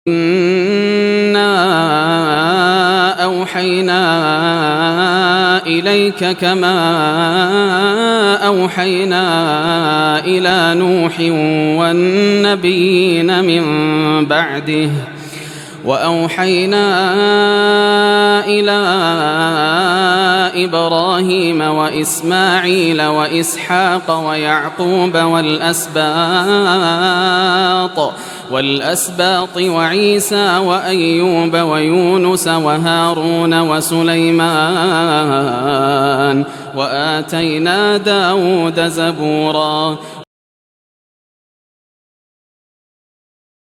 إِنَّا أَوْحَيْنَا إِلَيْكَ كَمَا أَوْحَيْنَا إِلَىٰ نُوحٍ وَالنَّبِيِّينَ مِن بَعْدِهِ ۚ وَأَوْحَيْنَا إِلَىٰ إِبْرَاهِيمَ وَإِسْمَاعِيلَ وَإِسْحَاقَ وَيَعْقُوبَ وَالْأَسْبَاطِ وَعِيسَىٰ وَأَيُّوبَ وَيُونُسَ وَهَارُونَ وَسُلَيْمَانَ ۖ وَآتَيْنَا دَاوُودَ زَبُورًا